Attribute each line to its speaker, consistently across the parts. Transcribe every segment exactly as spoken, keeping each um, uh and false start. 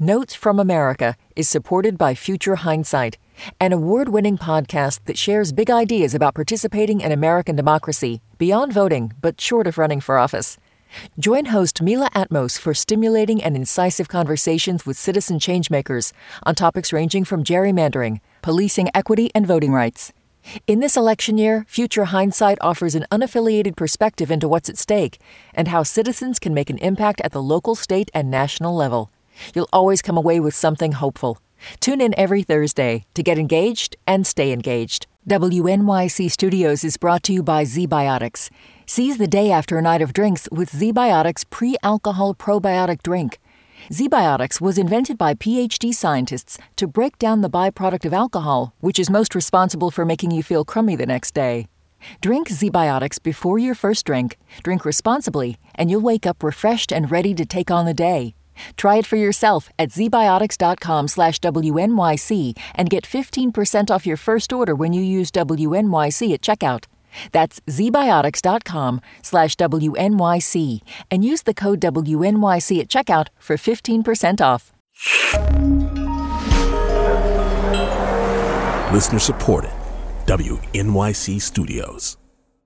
Speaker 1: Notes from America is supported by Future Hindsight, an award-winning podcast that shares big ideas about participating in American democracy, beyond voting, but short of running for office. Join host Mila Atmos for stimulating and incisive conversations with citizen changemakers on topics ranging from gerrymandering, policing equity, and voting rights. In this election year, Future Hindsight offers an unaffiliated perspective into what's at stake and how citizens can make an impact at the local, state, and national level. You'll always come away with something hopeful. Tune in every Thursday to get engaged and stay engaged. W N Y C Studios is brought to you by ZBiotics. Seize the day after a night of drinks with ZBiotics pre-alcohol probiotic drink. ZBiotics was invented by P H D scientists to break down the byproduct of alcohol, which is most responsible for making you feel crummy the next day. Drink ZBiotics before your first drink, drink responsibly, and you'll wake up refreshed and ready to take on the day. Try it for yourself at zbiotics.com slash WNYC and get fifteen percent off your first order when you use W N Y C at checkout. That's zbiotics.com slash WNYC and use the code W N Y C at checkout for fifteen percent off.
Speaker 2: Listener supported. W N Y C Studios.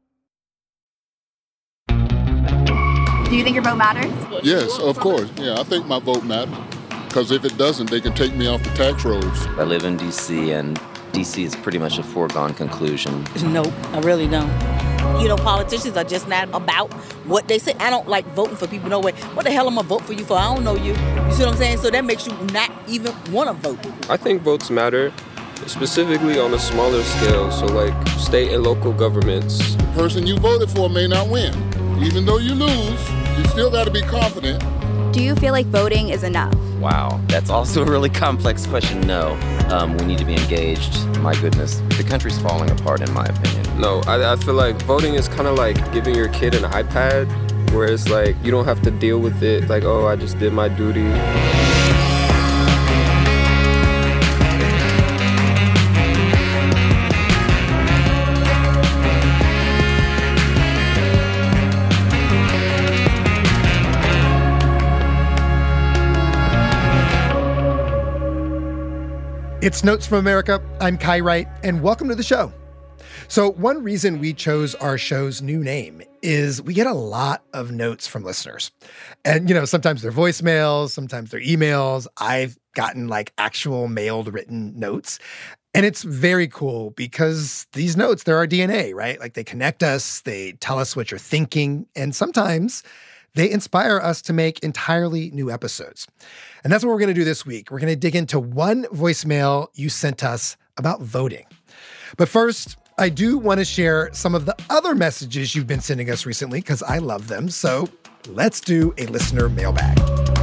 Speaker 3: Do you think your vote matters?
Speaker 4: Yes, of course. Yeah, I think my vote matters. Because if it doesn't, they can take me off the tax rolls.
Speaker 5: I live in D C, and D C is pretty much a foregone conclusion.
Speaker 6: Nope, I really don't. You know, politicians are just not about what they say. I don't like voting for people. No way. What the hell am I vote for you for? I don't know you. You see what I'm saying? So that makes you not even want to vote.
Speaker 7: I think votes matter, specifically on a smaller scale. So like state and local governments.
Speaker 4: The person you voted for may not win. Even though you lose, you still got to be confident.
Speaker 3: Do you feel like voting is enough?
Speaker 5: Wow, that's also a really complex question. No, um, we need to be engaged. My goodness, the country's falling apart in my opinion.
Speaker 7: No, I, I feel like voting is kind of like giving your kid an iPad, where it's like you don't have to deal with it. Like, oh, I just did my duty.
Speaker 8: It's Notes from America. I'm Kai Wright, and welcome to the show. So one reason we chose our show's new name is we get a lot of notes from listeners. And, you know, sometimes they're voicemails, sometimes they're emails. I've gotten like actual mailed written notes. And it's very cool because these notes, they're our D N A, right? Like they connect us, they tell us what you're thinking, and sometimes they inspire us to make entirely new episodes. And that's what we're going to do this week. We're going to dig into one voicemail you sent us about voting. But first, I do want to share some of the other messages you've been sending us recently because I love them. So let's do a listener mailbag.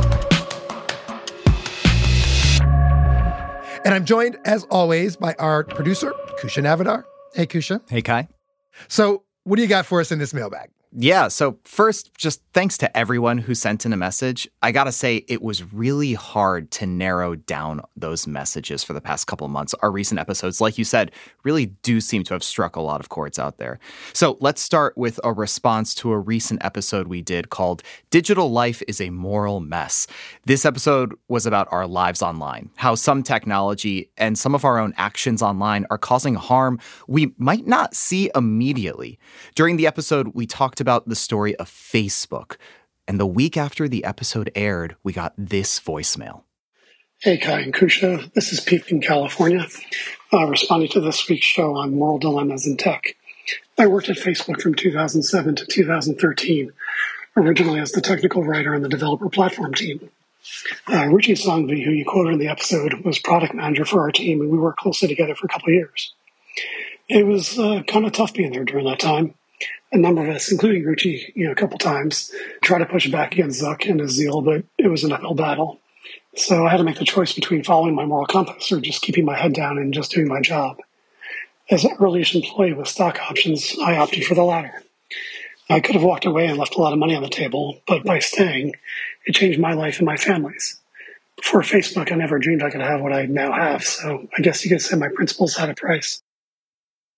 Speaker 8: And I'm joined, as always, by our producer, Kusha Navidar. Hey, Kusha.
Speaker 9: Hey, Kai.
Speaker 8: So what do you got for us in this mailbag?
Speaker 9: Yeah, so first, just thanks to everyone who sent in a message. I gotta say, it was really hard to narrow down those messages for the past couple of months. Our recent episodes, like you said, really do seem to have struck a lot of chords out there. So let's start with a response to a recent episode we did called Digital Life is a Moral Mess. This episode was about our lives online, how some technology and some of our own actions online are causing harm we might not see immediately. During the episode, we talked about the story of Facebook. And the week after the episode aired, we got this voicemail.
Speaker 10: Hey, Kai and Kusha. This is Pete in California, uh, responding to this week's show on moral dilemmas in tech. I worked at Facebook from two thousand seven to two thousand thirteen, originally as the technical writer on the developer platform team. Uh, Ruchi Sangvi, who you quoted in the episode, was product manager for our team, and we worked closely together for a couple of years. It was uh, kind of tough being there during that time. A number of us, including Ruchi, you know, a couple times, tried to push back against Zuck and his zeal, but it was an uphill battle. So I had to make the choice between following my moral compass or just keeping my head down and just doing my job. As an early-ish employee with stock options, I opted for the latter. I could have walked away and left a lot of money on the table, but by staying, it changed my life and my family's. Before Facebook, I never dreamed I could have what I now have, so I guess you could say my principles had a price.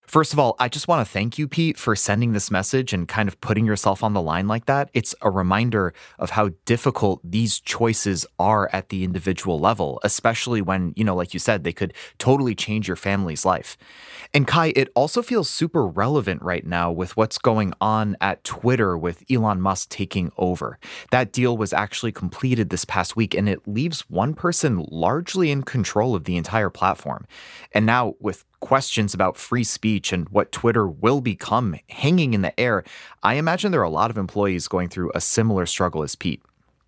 Speaker 9: First of all, I just want to thank you, Pete, for sending this message and kind of putting yourself on the line like that. It's a reminder of how difficult these choices are at the individual level, especially when, you know, like you said, they could totally change your family's life. And Kai, it also feels super relevant right now with what's going on at Twitter with Elon Musk taking over. That deal was actually completed this past week, and it leaves one person largely in control of the entire platform. And now with questions about free speech and what Twitter will become hanging in the air, I imagine there are a lot of employees going through a similar struggle as Pete.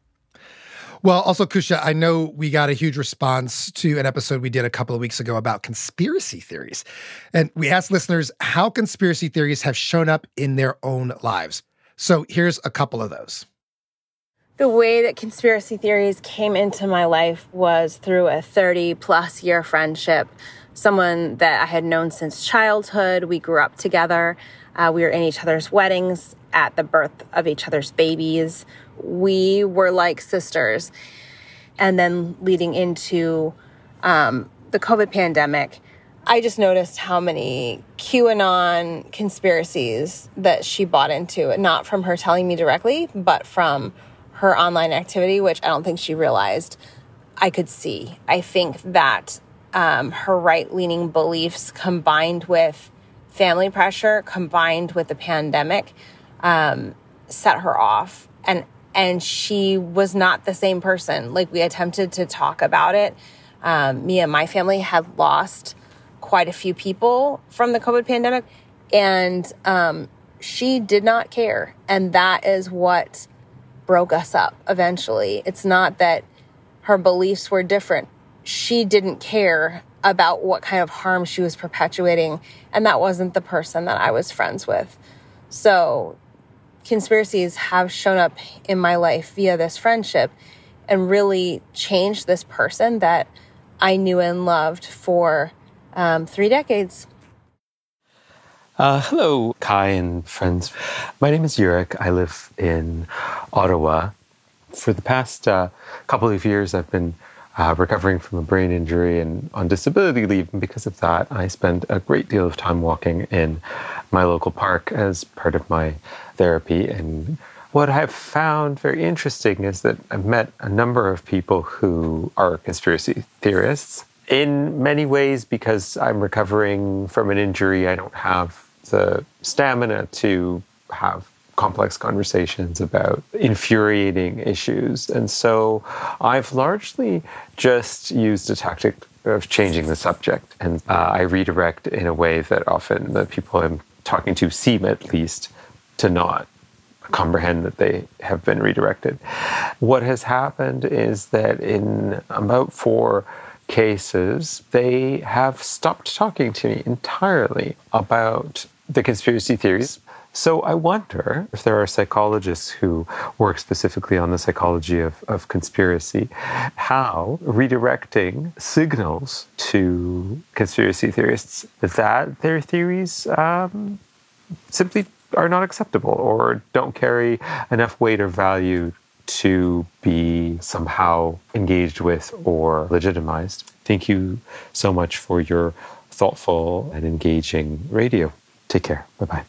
Speaker 8: Well, also, Kusha, I know we got a huge response to an episode we did a couple of weeks ago about conspiracy theories. And we asked listeners how conspiracy theories have shown up in their own lives. So here's a couple of those.
Speaker 11: The way that conspiracy theories came into my life was through a thirty plus year friendship. Someone that I had known since childhood. We grew up together. Uh, we were in each other's weddings, at the birth of each other's babies. We were like sisters. And then leading into um, the COVID pandemic, I just noticed how many QAnon conspiracies that she bought into, not from her telling me directly, but from her online activity, which I don't think she realized I could see. I think that Um, her right-leaning beliefs combined with family pressure, combined with the pandemic, um, set her off. And and she was not the same person. Like, we attempted to talk about it. Um, me and my family had lost quite a few people from the COVID pandemic. And um, she did not care. And that is what broke us up eventually. It's not that her beliefs were different. She didn't care about what kind of harm she was perpetuating, and that wasn't the person that I was friends with. So conspiracies have shown up in my life via this friendship and really changed this person that I knew and loved for um, three decades.
Speaker 12: Uh, hello, Kai and friends. My name is Yurik. I live in Ottawa. For the past uh, couple of years, I've been Uh, recovering from a brain injury and on disability leave. And because of that, I spend a great deal of time walking in my local park as part of my therapy. And what I've found very interesting is that I've met a number of people who are conspiracy theorists. In many ways, because I'm recovering from an injury, I don't have the stamina to have complex conversations about infuriating issues. And so I've largely just used a tactic of changing the subject. And uh, I redirect in a way that often the people I'm talking to seem, at least, to not comprehend that they have been redirected. What has happened is that in about four cases, they have stopped talking to me entirely about the conspiracy theories. So I wonder if there are psychologists who work specifically on the psychology of, of conspiracy, how redirecting signals to conspiracy theorists that their theories um, simply are not acceptable or don't carry enough weight or value to be somehow engaged with or legitimized. Thank you so much for your thoughtful and engaging radio. Take care. Bye-bye.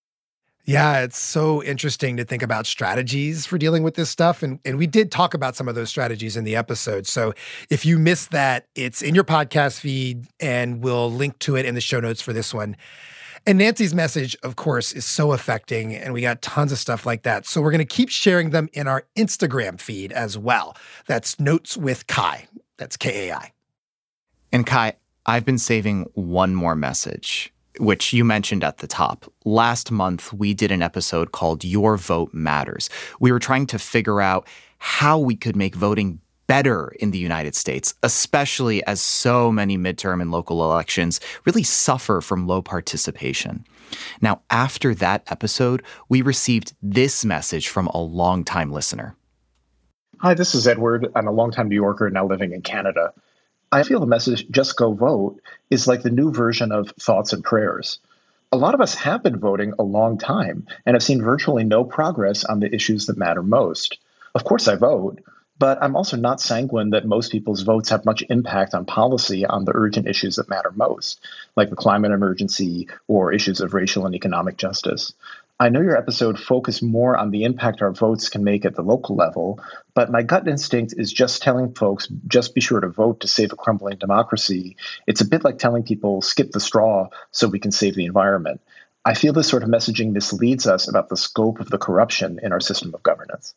Speaker 8: Yeah, it's so interesting to think about strategies for dealing with this stuff. And, and we did talk about some of those strategies in the episode. So if you missed that, it's in your podcast feed, and we'll link to it in the show notes for this one. And Nancy's message, of course, is so affecting, and we got tons of stuff like that. So we're going to keep sharing them in our Instagram feed as well. That's Notes with Kai. That's K A I.
Speaker 9: And Kai, I've been saving one more message, which you mentioned at the top. Last month, we did an episode called Your Vote Matters. We were trying to figure out how we could make voting better in the United States, especially as so many midterm and local elections really suffer from low participation. Now, after that episode, we received this message from a longtime listener.
Speaker 13: Hi, this is Edward. I'm a longtime New Yorker now living in Canada. I feel the message, just go vote, is like the new version of thoughts and prayers. A lot of us have been voting a long time and have seen virtually no progress on the issues that matter most. Of course I vote, But I'm also not sanguine that most people's votes have much impact on policy on the urgent issues that matter most, like the climate emergency or issues of racial and economic justice. I know your episode focused more on the impact our votes can make at the local level, but my gut instinct is just telling folks, just be sure to vote to save a crumbling democracy. It's a bit like telling people, skip the straw so we can save the environment. I feel this sort of messaging misleads us about the scope of the corruption in our system of governance.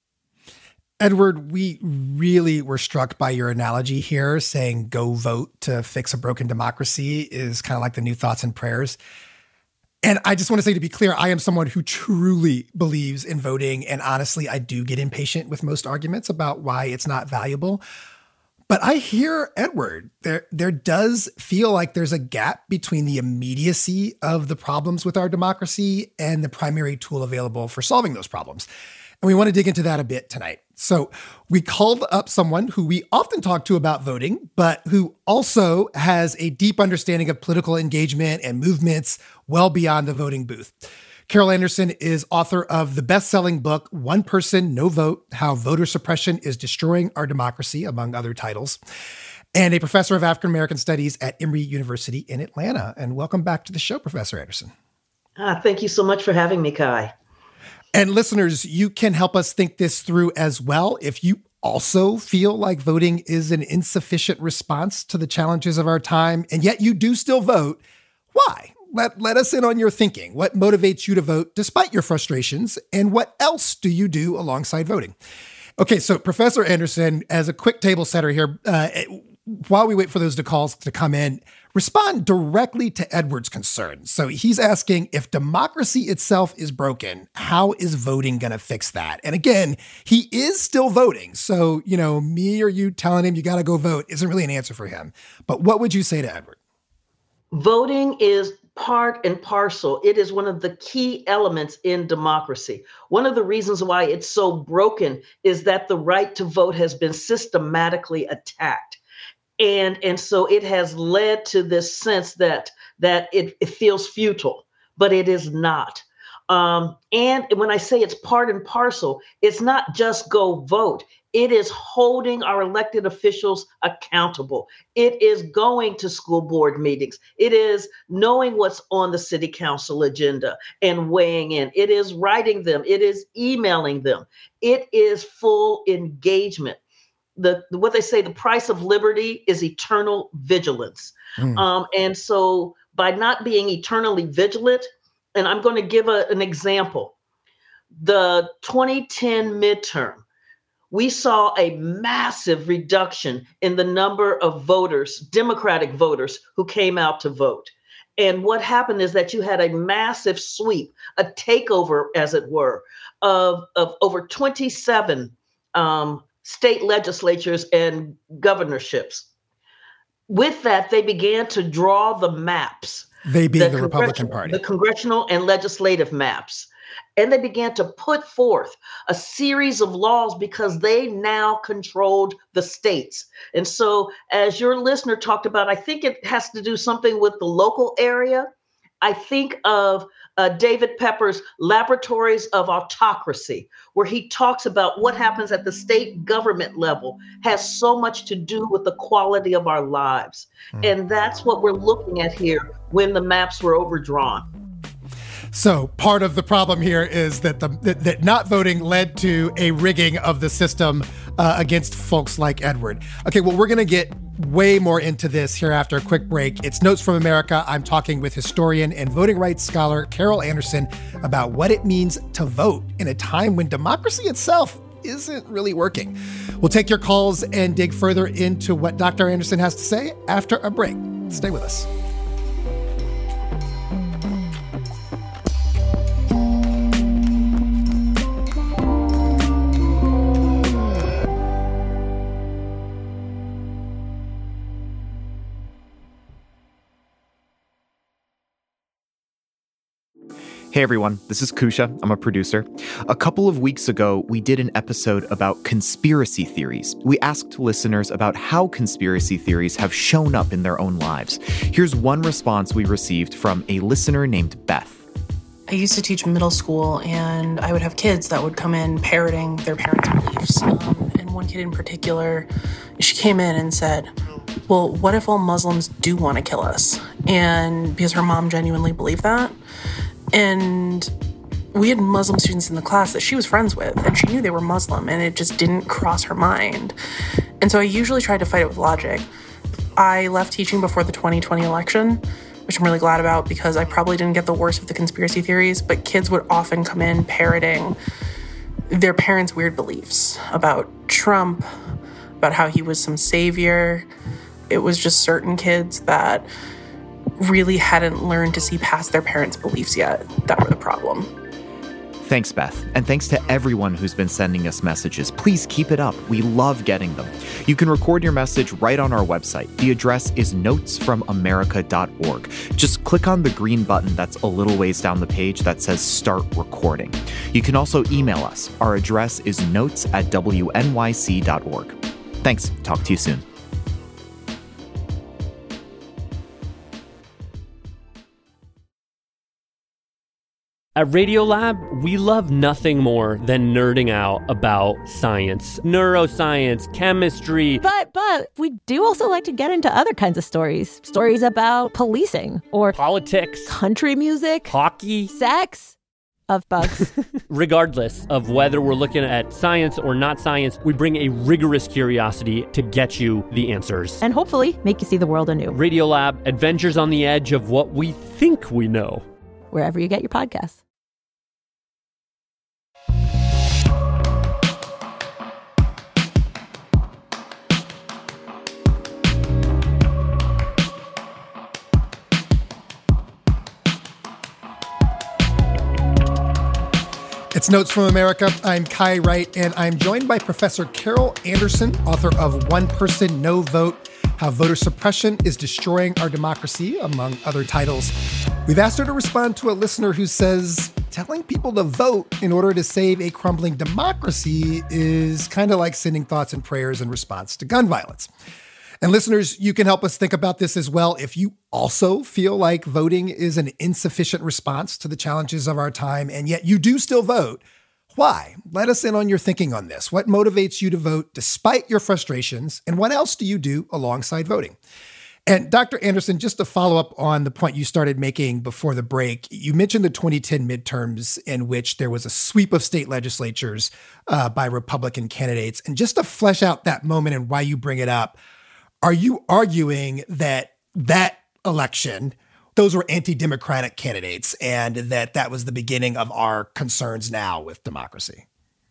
Speaker 8: Edward, we really were struck by your analogy here, saying go vote to fix a broken democracy is kind of like the new thoughts and prayers. And I just want to say, to be clear, I am someone who truly believes in voting. And honestly, I do get impatient with most arguments about why it's not valuable. But I hear Edward. There, there does feel like there's a gap between the immediacy of the problems with our democracy and the primary tool available for solving those problems. And we want to dig into that a bit tonight. So we called up someone who we often talk to about voting, but who also has a deep understanding of political engagement and movements well beyond the voting booth. Carol Anderson is author of the best-selling book, One Person, No Vote, How Voter Suppression is Destroying Our Democracy, among other titles, and a professor of African-American Studies at Emory University in Atlanta. And welcome back to the show, Professor Anderson.
Speaker 14: Ah, thank you so much for having me, Kai.
Speaker 8: And listeners, you can help us think this through as well. If you also feel like voting is an insufficient response to the challenges of our time, and yet you do still vote, why? Let, let us in on your thinking. What motivates you to vote despite your frustrations? And what else do you do alongside voting? Okay, so Professor Anderson, as a quick table setter here, uh, while we wait for those calls to come in, respond directly to Edward's concerns. So he's asking, if democracy itself is broken, how is voting going to fix that? And again, he is still voting. So, you know, me or you telling him you got to go vote isn't really an answer for him. But what would you say to Edward?
Speaker 14: Voting is part and parcel. It is one of the key elements in democracy. One of the reasons why it's so broken is that the right to vote has been systematically attacked. And, and so it has led to this sense that, that it, it feels futile, but it is not. Um, and when I say it's part and parcel, it's not just go vote. It is holding our elected officials accountable. It is going to school board meetings. It is knowing what's on the city council agenda and weighing in. It is writing them. It is emailing them. It is full engagement. The, what they say, the price of liberty is eternal vigilance. Mm. Um, and so by not being eternally vigilant, and I'm going to give a, an example, the twenty ten midterm, we saw a massive reduction in the number of voters, Democratic voters, who came out to vote. And what happened is that you had a massive sweep, a takeover, as it were, of, of over twenty-seven um, state legislatures and governorships. With that, they began to draw the maps.
Speaker 8: They being the, the Republican Party.
Speaker 14: The congressional and legislative maps. And they began to put forth a series of laws because they now controlled the states. And so, as your listener talked about, I think it has to do something with the local area. I think of uh, David Pepper's Laboratories of Autocracy, where he talks about what happens at the state government level has so much to do with the quality of our lives. Mm. And that's what we're looking at here when the maps were overdrawn.
Speaker 8: So part of the problem here is that the that, that not voting led to a rigging of the system uh, against folks like Edward. Okay, well, we're going to get way more into this here after a quick break. It's Notes from America. I'm talking with historian and voting rights scholar Carol Anderson about what it means to vote in a time when democracy itself isn't really working. We'll take your calls and dig further into what Doctor Anderson has to say after a break. Stay with us.
Speaker 9: Hey everyone, this is Kusha. I'm a producer. A couple of weeks ago, we did an episode about conspiracy theories. We asked listeners about how conspiracy theories have shown up in their own lives. Here's one response we received from a listener named Beth.
Speaker 15: I used to teach middle school, and I would have kids that would come in parroting their parents' beliefs. Um, and one kid in particular, she came in and said, well, what if all Muslims do want to kill us? And because her mom genuinely believed that. And we had Muslim students in the class that she was friends with, and she knew they were Muslim, and it just didn't cross her mind. And so I usually tried to fight it with logic. I left teaching before the twenty twenty election, which I'm really glad about because I probably didn't get the worst of the conspiracy theories, but kids would often come in parroting their parents' weird beliefs about Trump, about how he was some savior. It was just certain kids that really hadn't learned to see past their parents' beliefs yet that were the problem.
Speaker 9: Thanks, Beth. And thanks to everyone who's been sending us messages. Please keep it up. We love getting them. You can record your message right on our website. The address is notes from america dot org. Just click on the green button that's a little ways down the page that says Start Recording. You can also email us. Our address is notes at w n y c dot org. Thanks. Talk to you soon.
Speaker 16: At Radiolab, we love nothing more than nerding out about science, neuroscience, chemistry.
Speaker 17: But, but we do also like to get into other kinds of stories. Stories about policing or
Speaker 16: politics,
Speaker 17: country music,
Speaker 16: hockey,
Speaker 17: sex, of bugs.
Speaker 16: Regardless of whether we're looking at science or not science, we bring a rigorous curiosity to get you the answers.
Speaker 17: And hopefully make you see the world anew.
Speaker 16: Radiolab, adventures on the edge of what we think we know.
Speaker 17: Wherever you get your podcasts.
Speaker 8: It's Notes from America. I'm Kai Wright, and I'm joined by Professor Carol Anderson, author of One Person, No Vote, How Voter Suppression is Destroying Our Democracy, among other titles. We've asked her to respond to a listener who says telling people to vote in order to save a crumbling democracy is kind of like sending thoughts and prayers in response to gun violence. And listeners, you can help us think about this as well. If you also feel like voting is an insufficient response to the challenges of our time, and yet you do still vote, why? Let us in on your thinking on this. What motivates you to vote despite your frustrations? And what else do you do alongside voting? And Doctor Anderson, just to follow up on the point you started making before the break, you mentioned the twenty ten midterms in which there was a sweep of state legislatures uh, by Republican candidates. And just to flesh out that moment and why you bring it up, are you arguing that that election, those were anti-democratic candidates and that that was the beginning of our concerns now with democracy?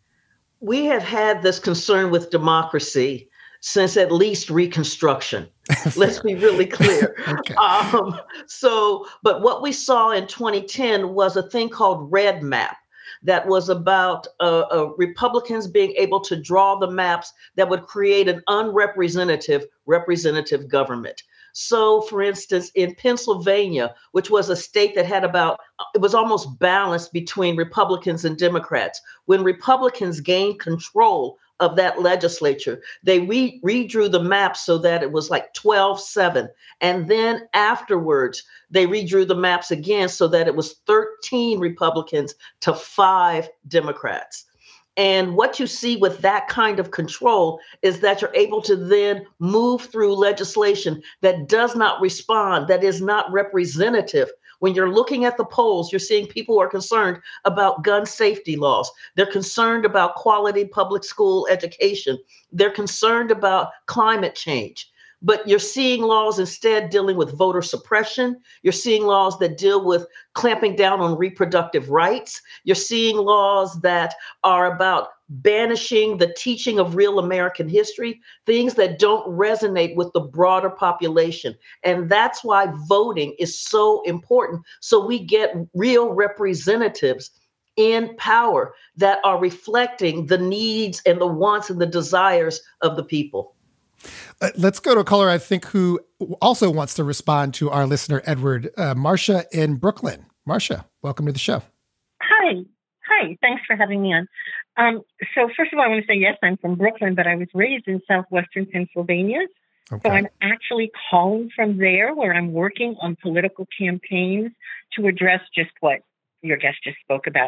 Speaker 14: We have had this concern with democracy since at least Reconstruction. Let's be really clear. Okay. Um, so, but what we saw in twenty ten was a thing called Red Map. That was about uh, uh, Republicans being able to draw the maps that would create an unrepresentative representative government. So, for instance, in Pennsylvania, which was a state that had about, it was almost balanced between Republicans and Democrats. When Republicans gained control of that legislature, they re- redrew the map so that it was like twelve seven. And then afterwards, they redrew the maps again so that it was thirteen Republicans to five Democrats. And what you see with that kind of control is that you're able to then move through legislation that does not respond, that is not representative. When you're looking at the polls, you're seeing people who are concerned about gun safety laws. They're concerned about quality public school education. They're concerned about climate change. But you're seeing laws instead dealing with voter suppression. You're seeing laws that deal with clamping down on reproductive rights. You're seeing laws that are about banishing the teaching of real American history, things that don't resonate with the broader population. And that's why voting is so important. So we get real representatives in power that are reflecting the needs and the wants and the desires of the people.
Speaker 8: Uh, let's go to a caller, I think, who also wants to respond to our listener, Edward. Uh, Marcia in Brooklyn. Marcia, welcome to the show.
Speaker 18: Hi. Hi. Thanks for having me on. Um, so first of all, I want to say, yes, I'm from Brooklyn, but I was raised in southwestern Pennsylvania. Okay. So I'm actually calling from there, where I'm working on political campaigns to address just what your guest just spoke about.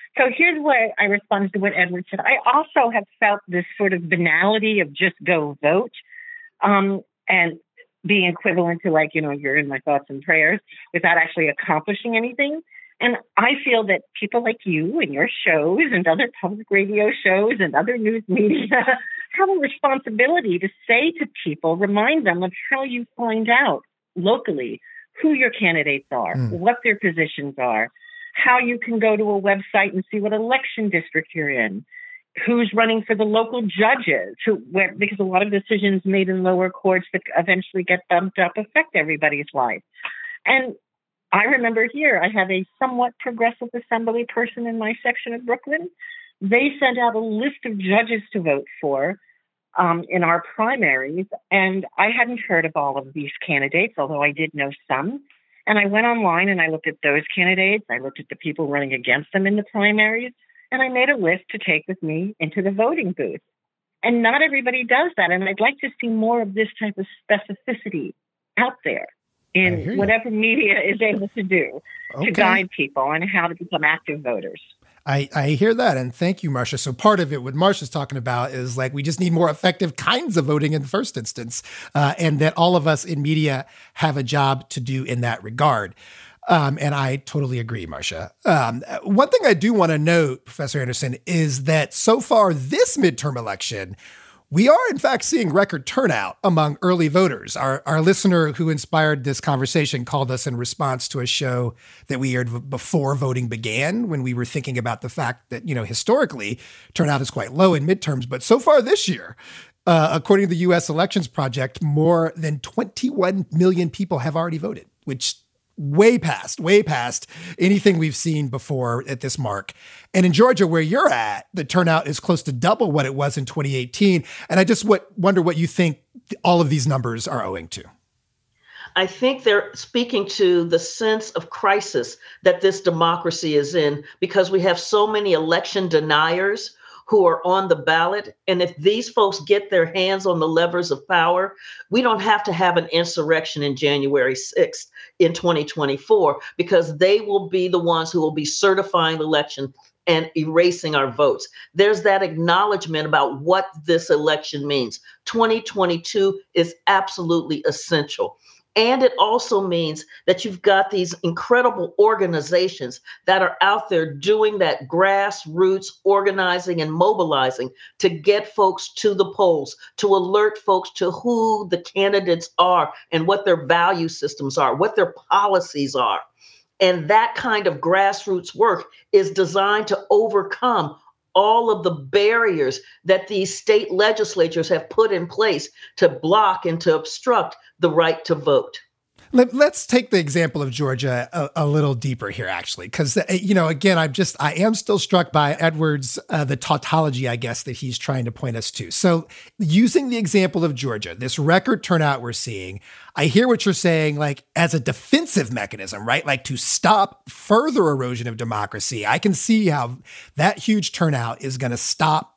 Speaker 18: So here's what I responded to what Edward said. I also have felt this sort of banality of just go vote, um, and being equivalent to like, you know, you're in my thoughts and prayers without actually accomplishing anything. And I feel that people like you and your shows and other public radio shows and other news media have a responsibility to say to people, remind them of how you find out locally who your candidates are, mm. what their positions are, how you can go to a website and see what election district you're in, who's running for the local judges, who, where, because a lot of decisions made in lower courts that eventually get bumped up affect everybody's life. And I remember here, I have a somewhat progressive assembly person in my section of Brooklyn. They sent out a list of judges to vote for um, in our primaries, and I hadn't heard of all of these candidates, although I did know some. And I went online and I looked at those candidates. I looked at the people running against them in the primaries, and I made a list to take with me into the voting booth. And not everybody does that, and I'd like to see more of this type of specificity out there in whatever media is able to do okay. to guide people on how to become active voters.
Speaker 8: I, I hear that. And thank you, Marcia. So part of it, what Marcia's talking about is like, we just need more effective kinds of voting in the first instance. Uh, and that all of us in media have a job to do in that regard. Um, and I totally agree, Marcia. Um, one thing I do want to note, Professor Anderson, is that so far this midterm election, we are, in fact, seeing record turnout among early voters. Our, our listener who inspired this conversation called us in response to a show that we aired before voting began, when we were thinking about the fact that, you know, historically, turnout is quite low in midterms. But so far this year, uh, according to the U S Elections Project, more than twenty-one million people have already voted, which way past, way past anything we've seen before at this mark. And in Georgia, where you're at, the turnout is close to double what it was in twenty eighteen. And I just w- wonder what you think all of these numbers are owing to.
Speaker 14: I think they're speaking to the sense of crisis that this democracy is in, because we have so many election deniers who are on the ballot. And if these folks get their hands on the levers of power, we don't have to have an insurrection in January sixth in twenty twenty-four, because they will be the ones who will be certifying the election and erasing our votes. There's that acknowledgement about what this election means. twenty twenty-two is absolutely essential. And it also means that you've got these incredible organizations that are out there doing that grassroots organizing and mobilizing to get folks to the polls, to alert folks to who the candidates are and what their value systems are, what their policies are. And that kind of grassroots work is designed to overcome all of the barriers that these state legislatures have put in place to block and to obstruct the right to vote.
Speaker 8: Let, let's take the example of Georgia a, a little deeper here, actually, because, you know, again, I'm just, I am still struck by Edward's, uh, the tautology, I guess, that he's trying to point us to. So using the example of Georgia, this record turnout we're seeing, I hear what you're saying, like as a defensive mechanism, right? Like to stop further erosion of democracy. I can see how that huge turnout is going to stop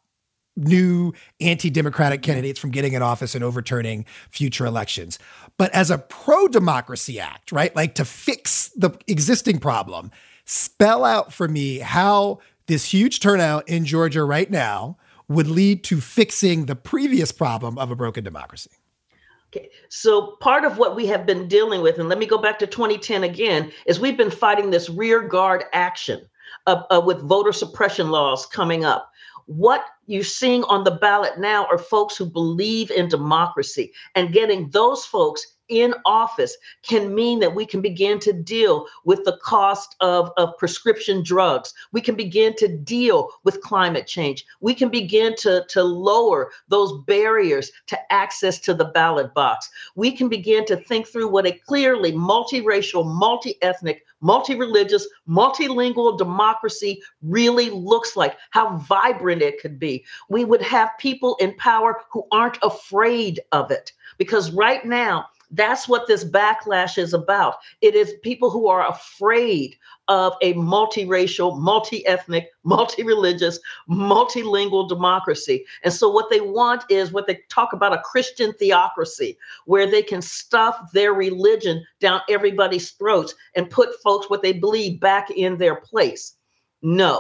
Speaker 8: new anti-democratic candidates from getting in office and overturning future elections. But as a pro-democracy act, right, like to fix the existing problem, spell out for me how this huge turnout in Georgia right now would lead to fixing the previous problem of a broken democracy.
Speaker 14: Okay. So part of what we have been dealing with, and let me go back to twenty ten again, is we've been fighting this rear guard action uh, uh, with voter suppression laws coming up. What you're seeing on the ballot now are folks who believe in democracy, and getting those folks in office can mean that we can begin to deal with the cost of, of prescription drugs. We can begin to deal with climate change. We can begin to, to lower those barriers to access to the ballot box. We can begin to think through what a clearly multiracial, multi-ethnic, multi-religious, multilingual democracy really looks like, how vibrant it could be. We would have people in power who aren't afraid of it, because right now, that's what this backlash is about. It is people who are afraid of a multiracial, multi-ethnic, multi-religious, multilingual democracy. And so what they want is what they talk about, a Christian theocracy, where they can stuff their religion down everybody's throats and put folks what they believe back in their place. No.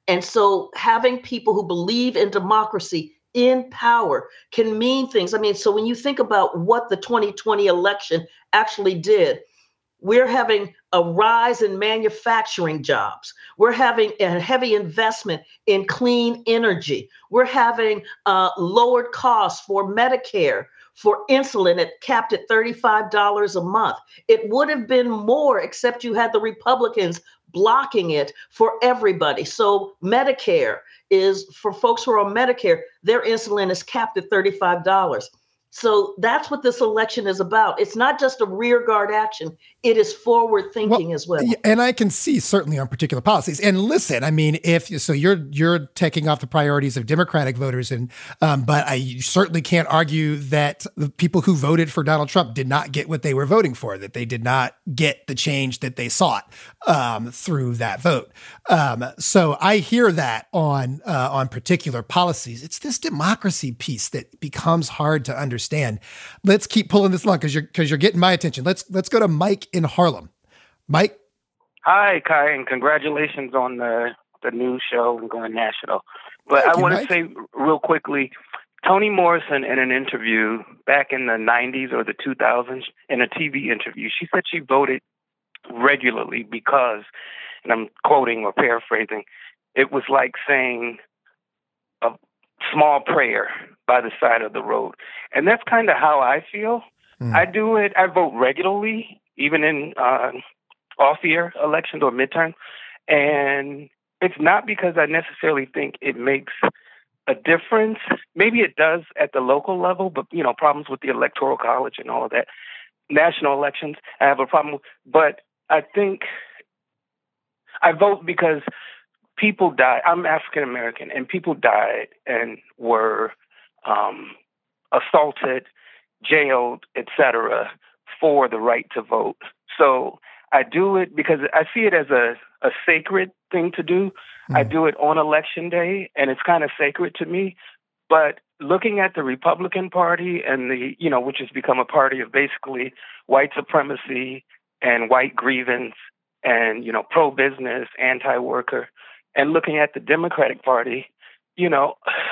Speaker 14: And so having people who believe in democracy in power can mean things. I mean, so when you think about what the twenty twenty election actually did, we're having a rise in manufacturing jobs. We're having a heavy investment in clean energy. We're having uh, lowered costs for Medicare, for insulin at capped at thirty-five dollars a month. It would have been more, except you had the Republicans blocking it for everybody. So Medicare is, for folks who are on Medicare, their insulin is capped at thirty-five dollars. So that's what this election is about. It's not just a rearguard action. It is forward thinking well, as well.
Speaker 8: And I can see certainly on particular policies. And listen, I mean, if so, you're you're taking off the priorities of Democratic voters, and um, but I certainly can't argue that the people who voted for Donald Trump did not get what they were voting for, that they did not get the change that they sought um, through that vote. Um, so I hear that on uh, on particular policies. It's this democracy piece that becomes hard to understand. Understand. Let's keep pulling this along because you're because you're getting my attention. Let's let's go to Mike in Harlem. Mike.
Speaker 19: Hi, Kai, and congratulations on the the new show and going national. But Thank I want to say real quickly, Toni Morrison in an interview back in the nineties or the two thousands, in a T V interview, she said she voted regularly because, and I'm quoting or paraphrasing, it was like saying a small prayer by the side of the road. And that's kind of how I feel. Mm. I do it. I vote regularly, even in uh, off-year elections or midterm. And it's not because I necessarily think it makes a difference. Maybe it does at the local level, but, you know, problems with the Electoral College and all of that. National elections, I have a problem with. But I think I vote because people died. I'm African American, and people died and were um, assaulted, jailed, et cetera, for the right to vote. So I do it because I see it as a, a sacred thing to do. Mm. I do it on Election Day, and it's kind of sacred to me. But looking at the Republican Party and the, you know, which has become a party of basically white supremacy and white grievance and, you know, pro-business, anti-worker, and looking at the Democratic Party, you know,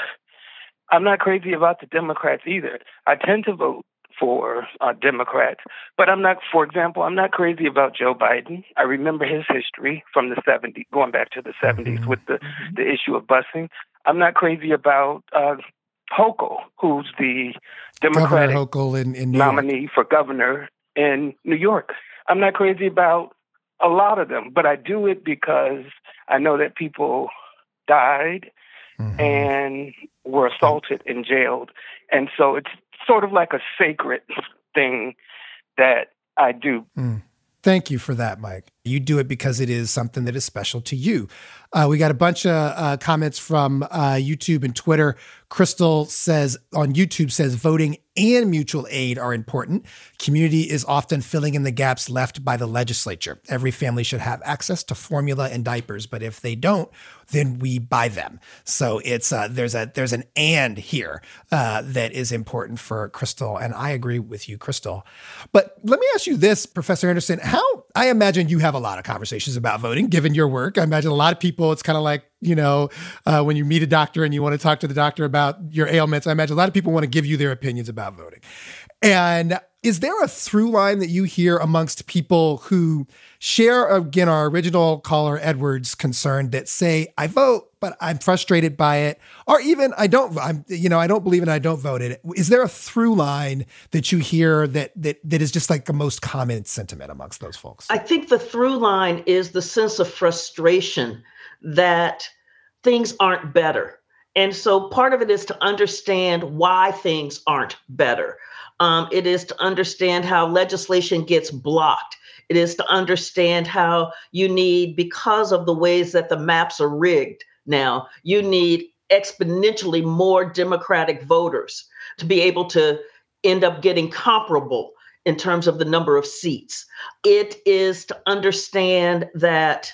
Speaker 19: I'm not crazy about the Democrats either. I tend to vote for uh, Democrats, but I'm not, for example, I'm not crazy about Joe Biden. I remember his history from the seventies, going back to the seventies mm-hmm. with the, the issue of busing. I'm not crazy about uh, Hochul, who's the Democratic
Speaker 8: Hochul in, in
Speaker 19: nominee
Speaker 8: York.
Speaker 19: for governor in New York. I'm not crazy about a lot of them, but I do it because I know that people died mm-hmm. and were assaulted and jailed. And so it's sort of like a sacred thing that I do.
Speaker 8: Mm. Thank you for that, Mike. You do it because it is something that is special to you. Uh, we got a bunch of uh, comments from uh, YouTube and Twitter. Crystal says on YouTube says voting and mutual aid are important. Community is often filling in the gaps left by the legislature. Every family should have access to formula and diapers, but if they don't, then we buy them. So it's uh, there's a there's an and here uh, that is important for Crystal, and I agree with you, Crystal. But let me ask you this, Professor Anderson: how I imagine you have a lot of conversations about voting, given your work. I imagine a lot of people. It's kind of like, you know, uh, when you meet a doctor and you want to talk to the doctor about your ailments. I imagine a lot of people want to give you their opinions about voting. And is there a through line that you hear amongst people who share, again, our original caller Edward's concern that say, I vote, but I'm frustrated by it, or even I don't, I'm, you know, I don't believe in it, I don't vote it. Is there a through line that you hear that that that is just like the most common sentiment amongst those folks?
Speaker 14: I think the through line is the sense of frustration that things aren't better. And so part of it is to understand why things aren't better. Um, it is to understand how legislation gets blocked. It is to understand how you need, because of the ways that the maps are rigged now, you need exponentially more Democratic voters to be able to end up getting comparable in terms of the number of seats. It is to understand that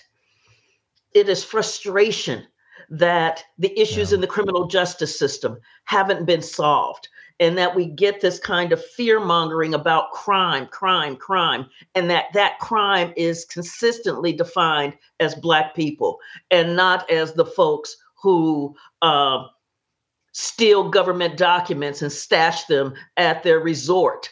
Speaker 14: it is frustration that the issues yeah. in the criminal justice system haven't been solved. and that we get this kind of fear mongering about crime, crime, crime, and that that crime is consistently defined as Black people and not as the folks who uh, steal government documents and stash them at their resort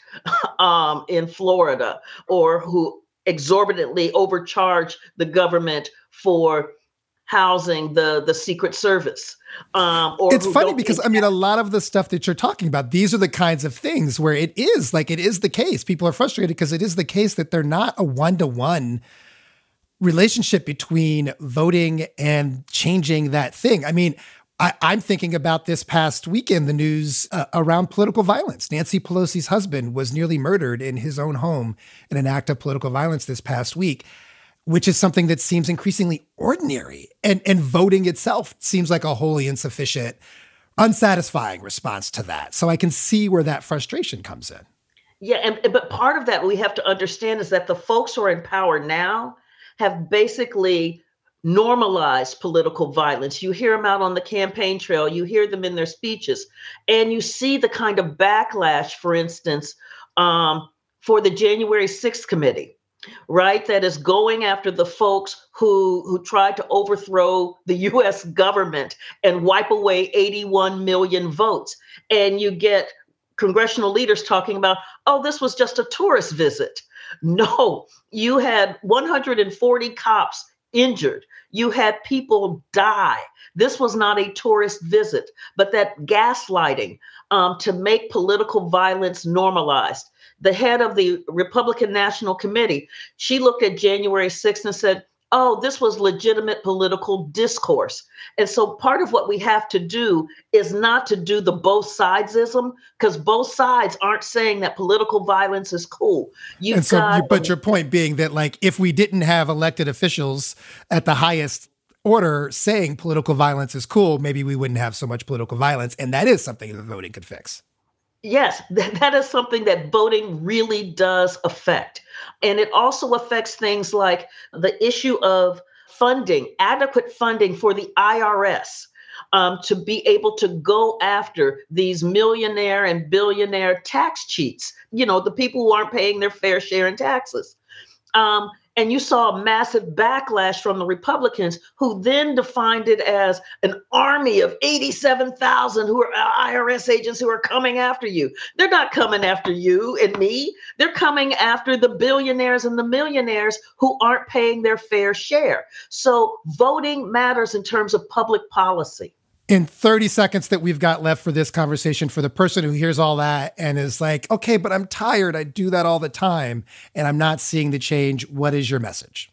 Speaker 14: um, in Florida, or who exorbitantly overcharge the government for housing the, the Secret Service. Um, or
Speaker 8: it's funny because, I mean, a lot of the stuff that you're talking about, these are the kinds of things where it is like, it is the case. People are frustrated because it is the case that they're not a one-to-one relationship between voting and changing that thing. I mean, I, I'm thinking about this past weekend, the news uh, around political violence. Nancy Pelosi's husband was nearly murdered in his own home in an act of political violence this past week, which is something that seems increasingly ordinary. And, and voting itself seems like a wholly insufficient, unsatisfying response to that. So I can see where that frustration comes in.
Speaker 14: Yeah, and but part of that we have to understand is that the folks who are in power now have basically normalized political violence. You hear them out on the campaign trail, you hear them in their speeches, and you see the kind of backlash, for instance, um, for the January sixth committee, right? That is going after the folks who, who tried to overthrow the U S government and wipe away eighty-one million votes. And you get congressional leaders talking about, oh, this was just a tourist visit. No, you had one hundred forty cops injured. You had people die. This was not a tourist visit, but that gaslighting um, to make political violence normalized. The head of the Republican National Committee, she looked at January sixth and said, oh, this was legitimate political discourse. And so part of what we have to do is not to do the both sidesism, because both sides aren't saying that political violence is cool. You've
Speaker 8: and so,
Speaker 14: got,
Speaker 8: but your point being that, like, if we didn't have elected officials at the highest order saying political violence is cool, maybe we wouldn't have so much political violence. And that is something that voting could fix.
Speaker 14: Yes, that, that is something that voting really does affect. And it also affects things like the issue of funding, adequate funding for the I R S um, to be able to go after these millionaire and billionaire tax cheats, you know, the people who aren't paying their fair share in taxes. Um, and you saw a massive backlash from the Republicans, who then defined it as an army of eighty-seven thousand who are I R S agents who are coming after you. They're not coming after you and me. They're coming after the billionaires and the millionaires who aren't paying their fair share. So voting matters in terms of public policy.
Speaker 8: In thirty seconds that we've got left for this conversation, for the person who hears all that and is like, okay, but I'm tired, I do that all the time, and I'm not seeing the change, what is your message?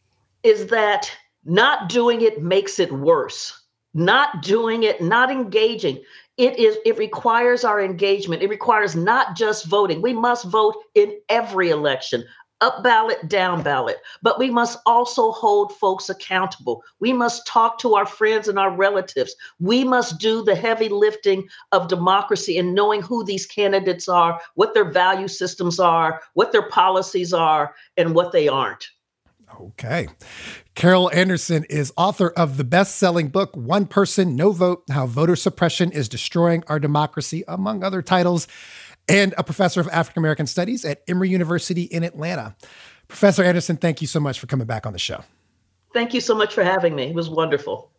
Speaker 14: Is that not doing it makes it worse. Not doing it, not engaging. It is. It requires our engagement. It requires not just voting. We must vote in every election. Up ballot, down ballot. But we must also hold folks accountable. We must talk to our friends and our relatives. We must do the heavy lifting of democracy and knowing who these candidates are, what their value systems are, what their policies are, and what they aren't.
Speaker 8: Okay. Carol Anderson is author of the best-selling book, One Person, No Vote, How Voter Suppression is Destroying Our Democracy, among other titles, and a professor of African-American studies at Emory University in Atlanta. Professor Anderson, thank you so much for coming back on the show.
Speaker 14: Thank you so much for having me. It was wonderful.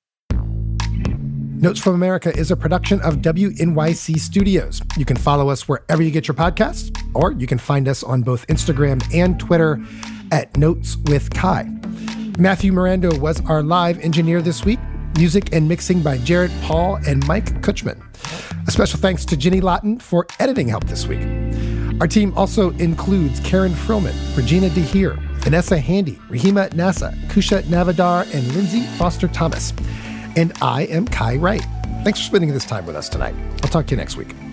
Speaker 8: Notes from America is a production of W N Y C Studios. You can follow us wherever you get your podcasts, or you can find us on both Instagram and Twitter at Notes with Kai. Matthew Miranda was our live engineer this week. Music and mixing by Jared Paul and Mike Kutchman. A special thanks to Jenny Lawton for editing help this week. Our team also includes Karen Frillman, Regina DeHeer, Vanessa Handy, Rahima Nassa, Kusha Navadar, and Lindsay Foster Thomas. And I am Kai Wright. Thanks for spending this time with us tonight. I'll talk to you next week.